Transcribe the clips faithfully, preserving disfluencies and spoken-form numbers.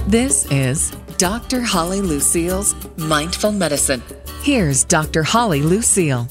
This is Doctor Holly Lucille's Mindful Medicine. Here's Doctor Holly Lucille.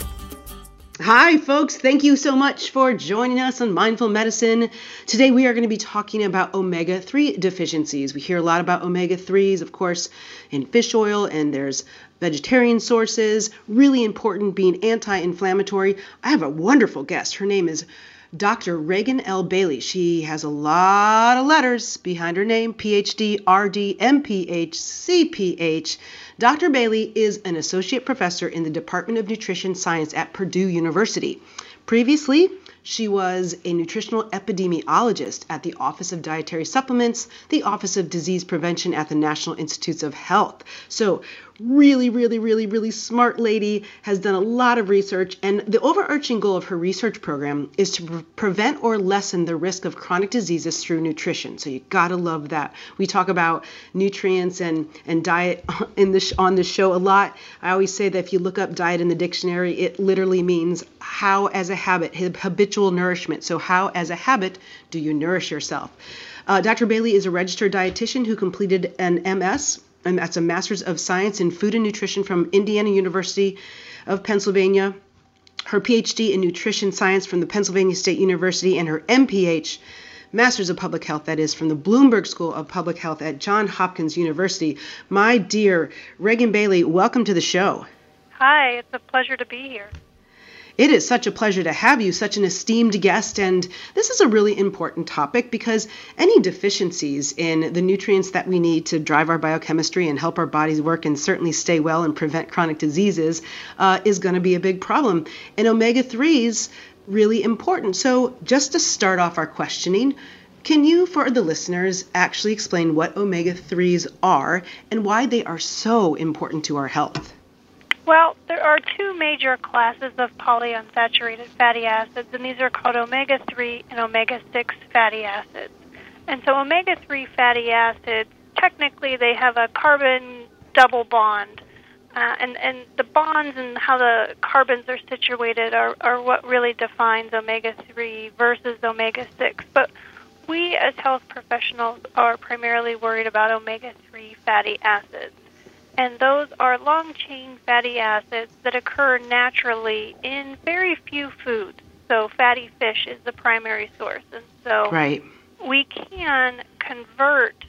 Hi, folks. Thank you so much for joining us on Mindful Medicine. Today, we are going to be talking about omega three deficiencies. We hear a lot about omega threes, of course, in fish oil, and there's vegetarian sources, really important, being anti-inflammatory. I have a wonderful guest. Her name is Doctor Regan L. Bailey. She has a lot of letters behind her name, P H D, R D, M P H, C P H. Doctor Bailey is an associate professor in the Department of Nutrition Science at Purdue University. Previously, she was a nutritional epidemiologist at the Office of Dietary Supplements, the Office of Disease Prevention at the National Institutes of Health. So really, really, really, really smart lady, has done a lot of research, and the overarching goal of her research program is to pre- prevent or lessen the risk of chronic diseases through nutrition. So you gotta love that. We talk about nutrients and, and diet in this, on this show a lot. I always say that if you look up diet in the dictionary, it literally means how as a habit, habitual nourishment. So how as a habit do you nourish yourself? Uh, Doctor Bailey is a registered dietitian who completed an M S, and that's a Master's of Science in Food and Nutrition from Indiana University of Pennsylvania, her P H D in Nutrition Science from the Pennsylvania State University, and her M P H, Master's of Public Health, that is, from the Bloomberg School of Public Health at Johns Hopkins University. My dear Regan Bailey, welcome to the show. Hi, it's a pleasure to be here. It is such a pleasure to have you, such an esteemed guest, and this is a really important topic because any deficiencies in the nutrients that we need to drive our biochemistry and help our bodies work and certainly stay well and prevent chronic diseases uh, is going to be a big problem. And omega threes, really important. So just to start off our questioning, can you, for the listeners, actually explain what omega threes are and why they are so important to our health? Well, there are two major classes of polyunsaturated fatty acids, and these are called omega three and omega six fatty acids. And so omega three fatty acids, technically they have a carbon double bond, uh, and, and the bonds and how the carbons are situated are, are what really defines omega three versus omega six. But we as health professionals are primarily worried about omega three fatty acids. And those are long-chain fatty acids that occur naturally in very few foods. So fatty fish is the primary source. And so right. we can convert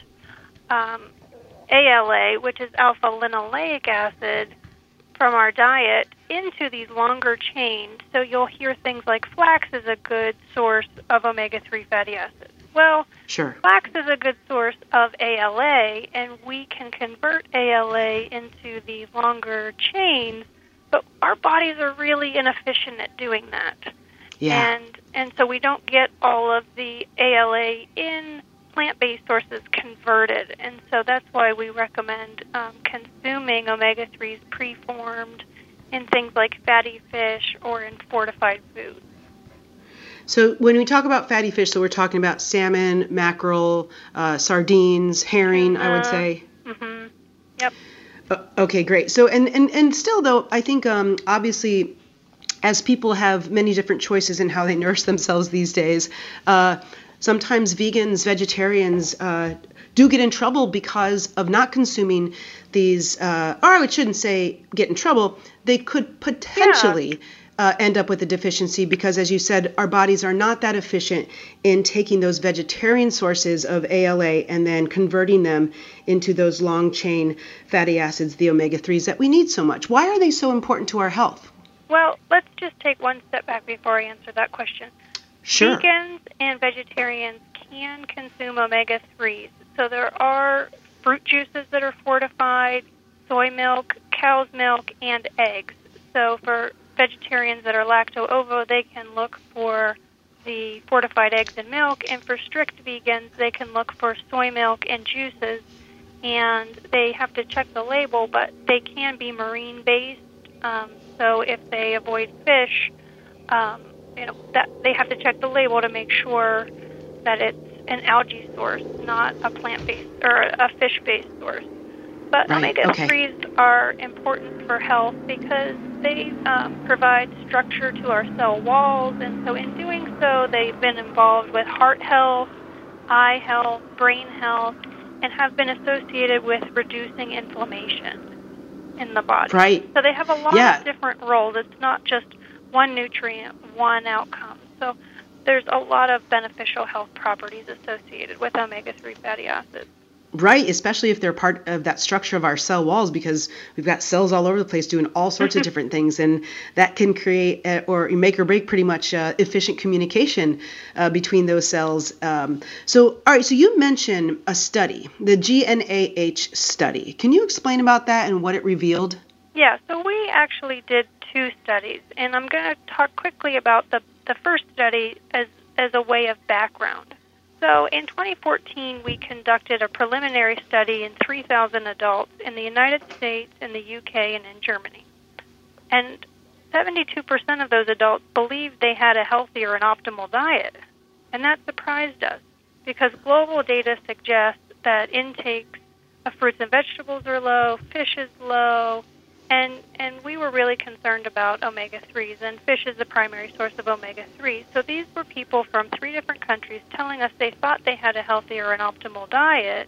um, A L A, which is alpha-linoleic acid, from our diet into these longer chains. So you'll hear things like flax is a good source of omega three fatty acids. Well, sure. Flax is a good source of A L A, and we can convert A L A into these longer chains, but our bodies are really inefficient at doing that. Yeah. And and so we don't get all of the A L A in plant-based sources converted, and so that's why we recommend um, consuming omega threes preformed in things like fatty fish or in fortified foods. So when we talk about fatty fish, so we're talking about salmon, mackerel, uh, sardines, herring, uh, I would say. Mm-hmm. Yep. Uh, okay, great. So and, and, and still, though, I think um, obviously as people have many different choices in how they nourish themselves these days, uh, sometimes vegans, vegetarians uh, do get in trouble because of not consuming these, uh, or I shouldn't say get in trouble, they could potentially... Yeah. Uh, end up with a deficiency because, as you said, our bodies are not that efficient in taking those vegetarian sources of A L A and then converting them into those long-chain fatty acids, the omega threes that we need so much. Why are they so important to our health? Well, let's just take one step back before I answer that question. Sure. Vegans and vegetarians can consume omega threes. So there are fruit juices that are fortified, soy milk, cow's milk, and eggs. So for vegetarians that are lacto-ovo, they can look for the fortified eggs and milk, and for strict vegans, they can look for soy milk and juices, and they have to check the label, but they can be marine-based, um, so if they avoid fish, um, you know, that they have to check the label to make sure that it's an algae source, not a plant-based or a fish-based source. But right. omega threes okay. are important for health because they um, provide structure to our cell walls, and so in doing so, they've been involved with heart health, eye health, brain health, and have been associated with reducing inflammation in the body. Right. So they have a lot Yeah. of different roles. It's not just one nutrient, one outcome. So there's a lot of beneficial health properties associated with omega three fatty acids. Right, especially if they're part of that structure of our cell walls, because we've got cells all over the place doing all sorts of different things, and that can create uh, or make or break pretty much uh, efficient communication uh, between those cells. Um, so, all right, so you mentioned a study, the G N A H study. Can you explain about that and what it revealed? Yeah, so we actually did two studies, and I'm going to talk quickly about the, the first study as, as a way of background. So in twenty fourteen, we conducted a preliminary study in three thousand adults in the United States, in the U K, and in Germany. And seventy-two percent of those adults believed they had a healthy or an optimal diet. And that surprised us because global data suggests that intakes of fruits and vegetables are low, fish is low, and, and we were really concerned about omega threes, and fish is the primary source of omega threes. So these were people from three different countries telling us they thought they had a healthy or an optimal diet,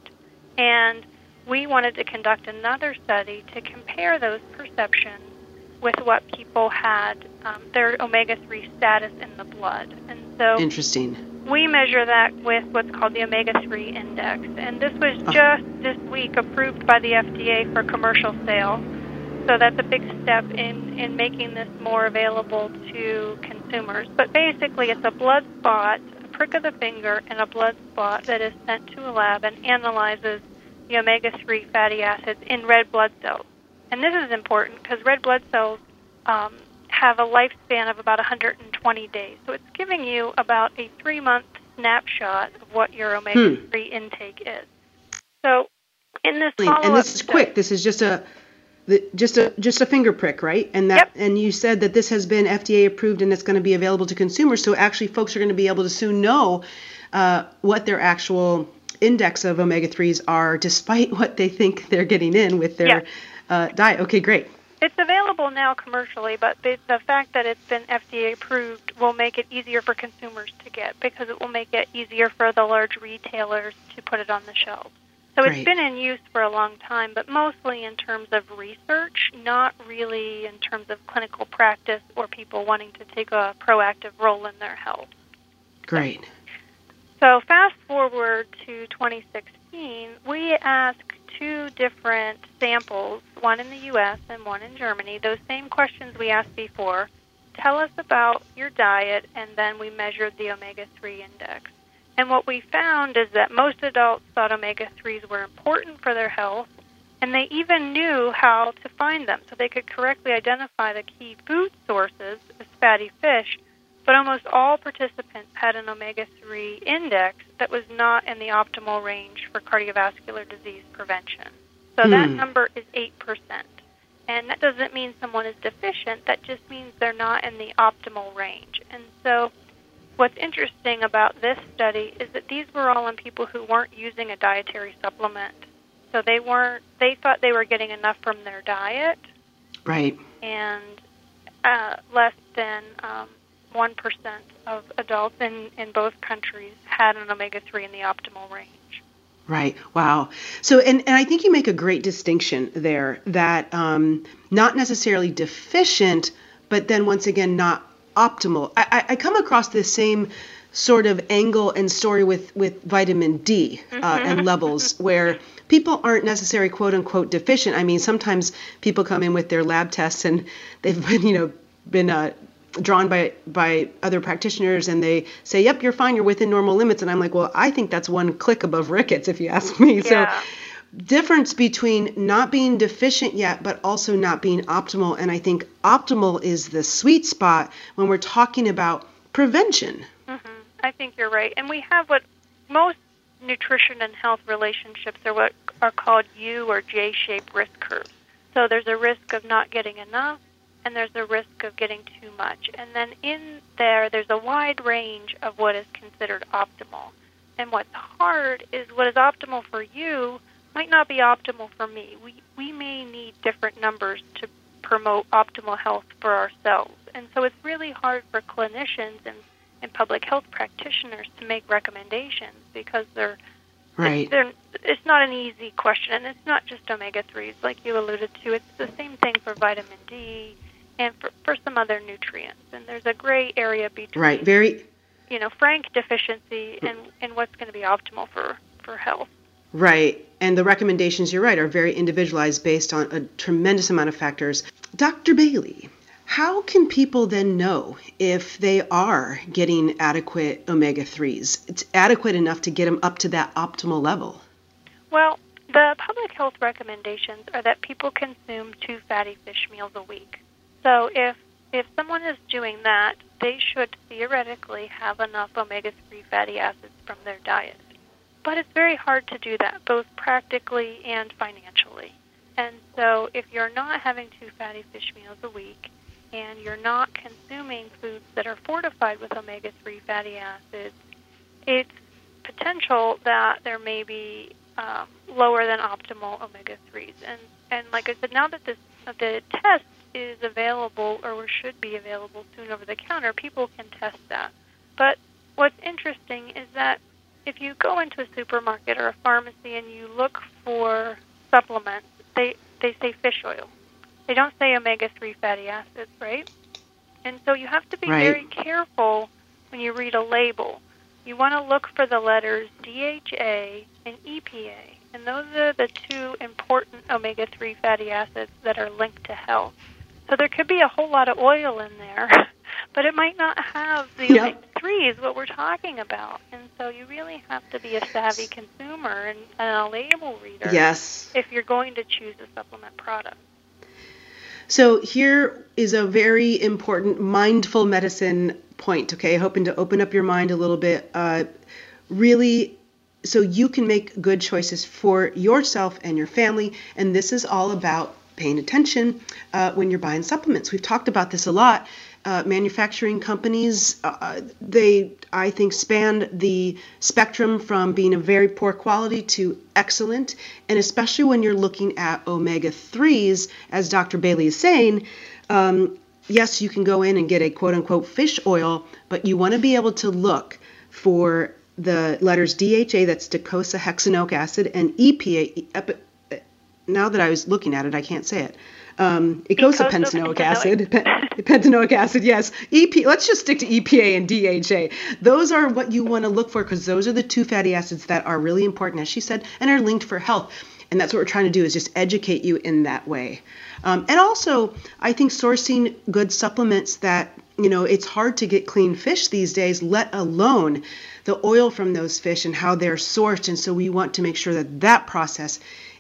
and we wanted to conduct another study to compare those perceptions with what people had, um, their omega three status in the blood. And so Interesting. we measure that with what's called the omega three index, and this was just this week approved by the F D A for commercial sale. So that's a big step in, in making this more available to consumers. But basically, it's a blood spot, a prick of the finger, and a blood spot that is sent to a lab and analyzes the omega three fatty acids in red blood cells. And this is important because red blood cells um, have a lifespan of about one hundred twenty days. So it's giving you about a three-month snapshot of what your omega three hmm. intake is. So in this follow-up and this is study, quick. This is just a The, just a just a finger prick, right? And that yep. and you said that this has been F D A approved and it's going to be available to consumers. So actually, folks are going to be able to soon know uh, what their actual index of omega threes are, despite what they think they're getting in with their yes. uh, diet. Okay, great. It's available now commercially, but the, the fact that it's been F D A approved will make it easier for consumers to get because it will make it easier for the large retailers to put it on the shelves. So Great. It's been in use for a long time, but mostly in terms of research, not really in terms of clinical practice or people wanting to take a proactive role in their health. Great. So fast forward to twenty sixteen, we asked two different samples, one in the U S and one in Germany, those same questions we asked before. Tell us about your diet, and then we measured the omega three index. And what we found is that most adults thought omega threes were important for their health, and they even knew how to find them. So they could correctly identify the key food sources as fatty fish, but almost all participants had an omega three index that was not in the optimal range for cardiovascular disease prevention. So hmm. that number is eight percent. And that doesn't mean someone is deficient. That just means they're not in the optimal range. And so what's interesting about this study is that these were all in people who weren't using a dietary supplement. So they weren't, they thought they were getting enough from their diet. Right. And uh, less than um, one percent of adults in, in both countries had an omega three in the optimal range. Right. Wow. So, and, and I think you make a great distinction there that um, not necessarily deficient, but then once again, not optimal. I, I come across this same sort of angle and story with, with vitamin D uh, mm-hmm. and levels where people aren't necessarily quote unquote deficient. I mean, sometimes people come in with their lab tests and they've been, you know, been uh, drawn by by other practitioners and they say, yep, you're fine, you're within normal limits. And I'm like, well, I think that's one click above rickets, if you ask me. Yeah. So difference between not being deficient yet, but also not being optimal. And I think optimal is the sweet spot when we're talking about prevention. Mm-hmm. I think you're right. And we have what most nutrition and health relationships are what are called U or J-shaped risk curves. So there's a risk of not getting enough, and there's a risk of getting too much. And then in there, there's a wide range of what is considered optimal. And what's hard is what is optimal for you might not be optimal for me. We we may need different numbers to promote optimal health for ourselves. And so it's really hard for clinicians and, and public health practitioners to make recommendations because they're right. they're it's not an easy question, and it's not just omega threes, like you alluded to. It's the same thing for vitamin D and for, for some other nutrients. And there's a gray area between, right, very, you know, frank deficiency and, and what's going to be optimal for, for health. right. And the recommendations, you're right, are very individualized based on a tremendous amount of factors. Doctor Bailey, how can people then know if they are getting adequate omega threes? It's adequate enough to get them up to that optimal level. Well, the public health recommendations are that people consume two fatty fish meals a week. So if if someone is doing that, they should theoretically have enough omega three fatty acids from their diet. But it's very hard to do that, both practically and financially. And so if you're not having two fatty fish meals a week, and you're not consuming foods that are fortified with omega three fatty acids, it's potential that there may be um, lower than optimal omega threes. And, and like I said, now that this, the test is available, or should be available soon over the counter, people can test that. But what's interesting is that if you go into a supermarket or a pharmacy and you look for supplements, they, they say fish oil. They don't say omega three fatty acids, right? And so you have to be right. very careful when you read a label. You want to look for the letters D H A and E P A, and those are the two important omega three fatty acids that are linked to health. So there could be a whole lot of oil in there, but it might not have the yep. omega threes, what we're talking about. And so you really have to be a savvy consumer and, and a label reader yes. if you're going to choose a supplement product. So here is a very important mindful medicine point, okay? Hoping to open up your mind a little bit. Uh, really, so you can make good choices for yourself and your family. And this is all about paying attention uh, when you're buying supplements. We've talked about this a lot. Uh, manufacturing companies, uh, they, I think, span the spectrum from being of very poor quality to excellent. And especially when you're looking at omega threes, as Doctor Bailey is saying, um, yes, you can go in and get a quote-unquote fish oil, but you want to be able to look for the letters D H A, that's docosahexaenoic acid, and E P A, epi, now that I was looking at it, I can't say it. Um, eicosapentaenoic acid, pentanoic acid, yes. E P, let's just stick to E P A and D H A. Those are what you want to look for, because those are the two fatty acids that are really important, as she said, and are linked for health. And that's what we're trying to do, is just educate you in that way. Um, and also, I think sourcing good supplements that, you know, it's hard to get clean fish these days, let alone the oil from those fish and how they're sourced. And so we want to make sure that that process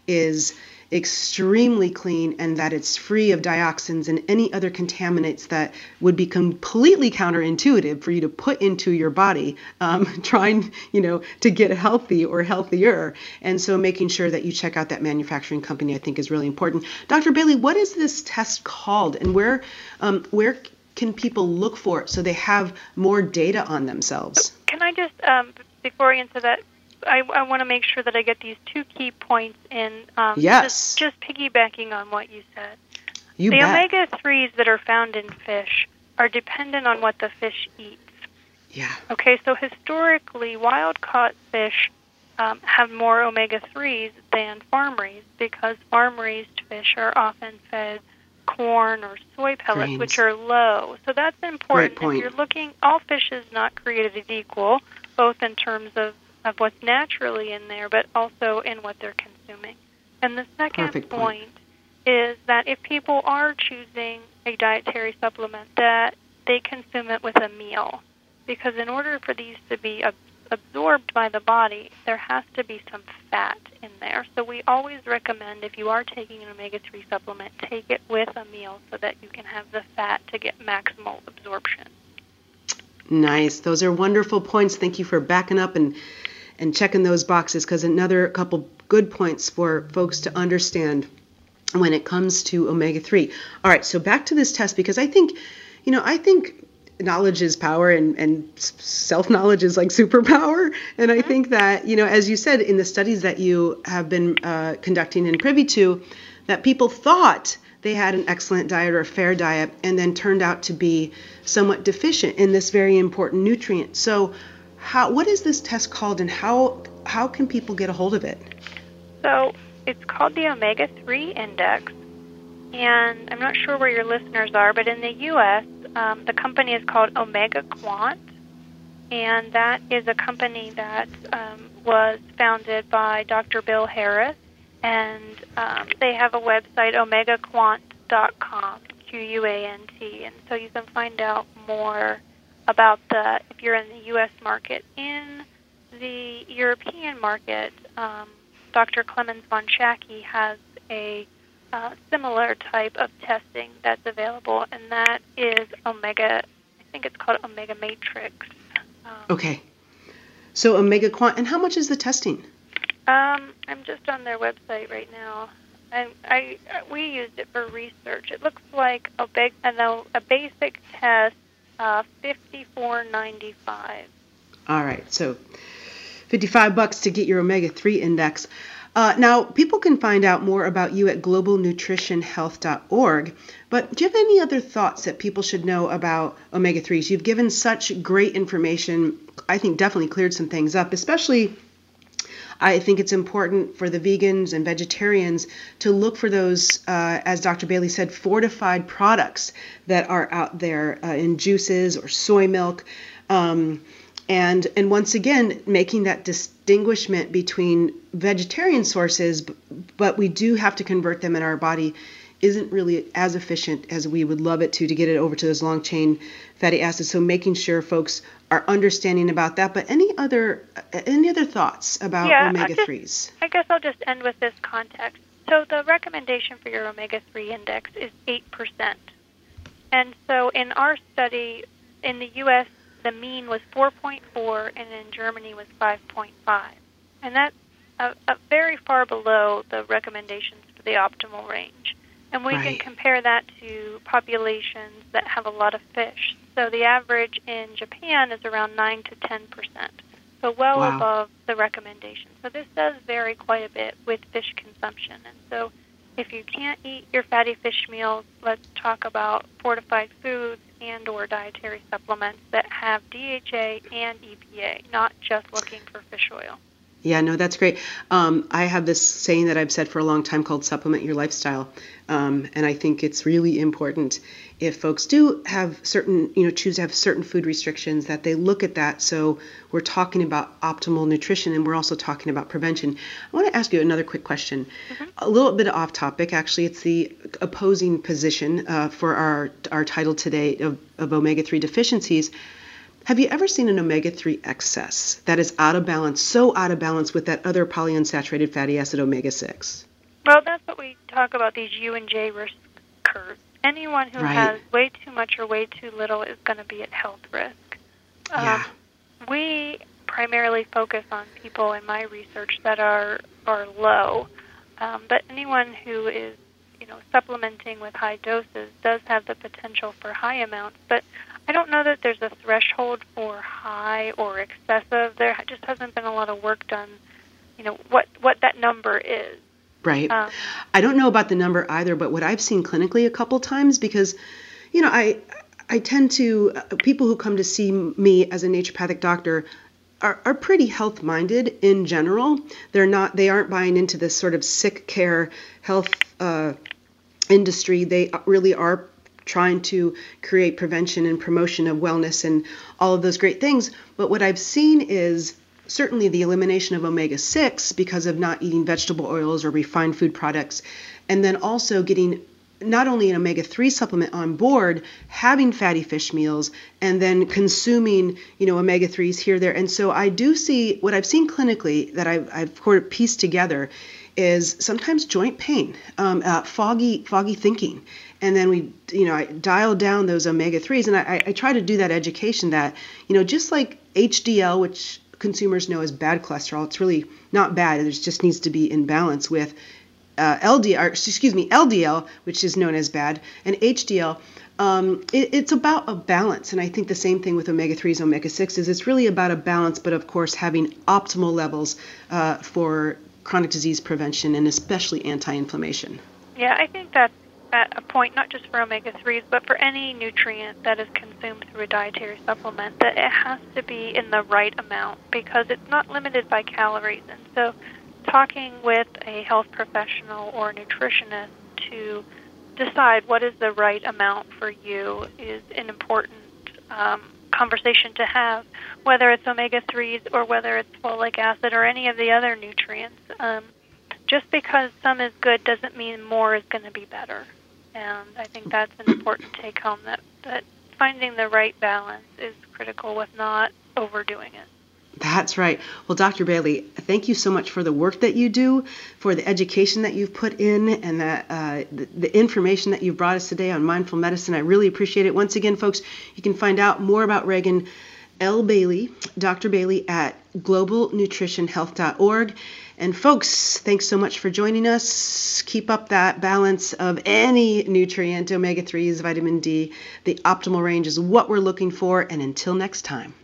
is extremely clean and that it's free of dioxins and any other contaminants that would be completely counterintuitive for you to put into your body, um, trying, you know, to get healthy or healthier. And so making sure that you check out that manufacturing company, I think, is really important. Doctor Bailey, what is this test called, and where, um, where can people look for it so they have more data on themselves? Can I just, um, before I answer that, I, I want to make sure that I get these two key points in. Um, yes. Just, just piggybacking on what you said. You the bet. omega threes that are found in fish are dependent on what the fish eats. Yeah. Okay, so historically, wild-caught fish um, have more omega threes than farm-raised, because farm-raised fish are often fed corn or soy pellets, Grains. which are low. So that's important. Great point. If you're looking, all fish is not created equal, both in terms of of what's naturally in there, but also in what they're consuming. And the second Perfect point. point is that if people are choosing a dietary supplement, that they consume it with a meal. Because in order for these to be ab- absorbed by the body, there has to be some fat in there. So we always recommend, if you are taking an omega three supplement, take it with a meal so that you can have the fat to get maximal absorption. Nice. Those are wonderful points. Thank you for backing up and and checking those boxes, because another couple good points for folks to understand when it comes to omega three. All right, so back to this test, because I think, you know, I think knowledge is power, and, and self-knowledge is like superpower. And I think that, you know, as you said, in the studies that you have been uh, conducting and privy to, that people thought they had an excellent diet or a fair diet, and then turned out to be somewhat deficient in this very important nutrient. So how, what is this test called, and how how can people get a hold of it? So it's called the omega three Index, and I'm not sure where your listeners are, but in the U S, um, the company is called Omega Quant, and that is a company that um, was founded by Doctor Bill Harris, and um, they have a website, omega quant dot com, Q U A N T, and so you can find out more about the, if you're in the U S market. In the European market, um, Doctor Clemens von Schacke has a uh, similar type of testing that's available, and that is Omega, I think it's called Omega Matrix. Um, okay. So Omega Quant, and how much is the testing? Um, I'm just on their website right now. And I, we used it for research. It looks like a big, a, a basic test, uh, fifty-four ninety-five. All right, so fifty-five bucks to get your omega three index. Uh, now, people can find out more about you at global nutrition health dot org, but do you have any other thoughts that people should know about omega threes? You've given such great information, I think definitely cleared some things up, especially I think it's important for the vegans and vegetarians to look for those, uh, as Doctor Bailey said, fortified products that are out there uh, in juices or soy milk. Um, and and once again, making that distinguishment between vegetarian sources, but we do have to convert them in our body, isn't really as efficient as we would love it to, to get it over to those long chain fatty acids. So making sure folks are understanding about that. But any other any other thoughts about yeah, omega threes? I guess I'll just end with this context. So the recommendation for your omega three index is eight percent. And so in our study, in the U S, the mean was four point four, and in Germany was five point five. And that's a, a very far below the recommendations for the optimal range. And we right. can compare that to populations that have a lot of fish. So the average in Japan is around nine to ten percent, so well wow. above the recommendation. So this does vary quite a bit with fish consumption. And so if you can't eat your fatty fish meals, let's talk about fortified foods and or dietary supplements that have D H A and E P A, not just looking for fish oil. Yeah, no, that's great. Um, I have this saying that I've said for a long time called supplement your lifestyle. Um, and I think it's really important if folks do have certain, you know, choose to have certain food restrictions, that they look at that. So we're talking about optimal nutrition, and we're also talking about prevention. I want to ask you another quick question. Mm-hmm. A little bit off topic, actually. It's the opposing position uh, for our, our title today of, of omega three deficiencies. Have you ever seen an omega three excess that is out of balance, so out of balance with that other polyunsaturated fatty acid omega six? Well, that's what we talk about, these U and J risk curves. Anyone who right. has way too much or way too little is going to be at health risk. Um, yeah. We primarily focus on people in my research that are, are low, um, but anyone who is, you know, supplementing with high doses does have the potential for high amounts, but I don't know that there's a threshold for high or excessive. There just hasn't been a lot of work done, you know, what, what that number is. Right. Um, I don't know about the number either, but what I've seen clinically a couple times, because, you know, I I tend to, uh, people who come to see me as a naturopathic doctor are, are pretty health-minded in general. They're not, they aren't buying into this sort of sick care health uh, industry. They really are trying to create prevention and promotion of wellness and all of those great things. But what I've seen is certainly the elimination of omega six because of not eating vegetable oils or refined food products, and then also getting not only an omega three supplement on board, having fatty fish meals, and then consuming, you know, omega threes here, there. And so I do see, what I've seen clinically that I've, I've sort of pieced together is sometimes joint pain, um, uh, foggy, foggy thinking. And then we, you know, I dial down those omega threes, and I, I try to do that education that, you know, just like H D L, which consumers know as bad cholesterol, it's really not bad. It just needs to be in balance with uh, L D L, or, excuse me, L D L, which is known as bad, and H D L. Um, it, it's about a balance, and I think the same thing with omega threes, omega sixes. It's really about a balance, but of course having optimal levels uh, for chronic disease prevention and especially anti-inflammation. Yeah, I think that's at a point, not just for omega threes, but for any nutrient that is consumed through a dietary supplement, that it has to be in the right amount because it's not limited by calories. And so talking with a health professional or a nutritionist to decide what is the right amount for you is an important um, conversation to have, whether it's omega threes or whether it's folic acid or any of the other nutrients. Um, just because some is good doesn't mean more is going to be better. And I think that's an important take home, that, that finding the right balance is critical with not overdoing it. That's right. Well, Doctor Bailey, thank you so much for the work that you do, for the education that you've put in, and that, uh, the, the information that you've brought us today on mindful medicine. I really appreciate it. Once again, folks, you can find out more about Regan L. Bailey, Doctor Bailey, at global nutrition health dot org. And folks, thanks so much for joining us. Keep up that balance of any nutrient, omega threes, vitamin D. The optimal range is what we're looking for. And until next time.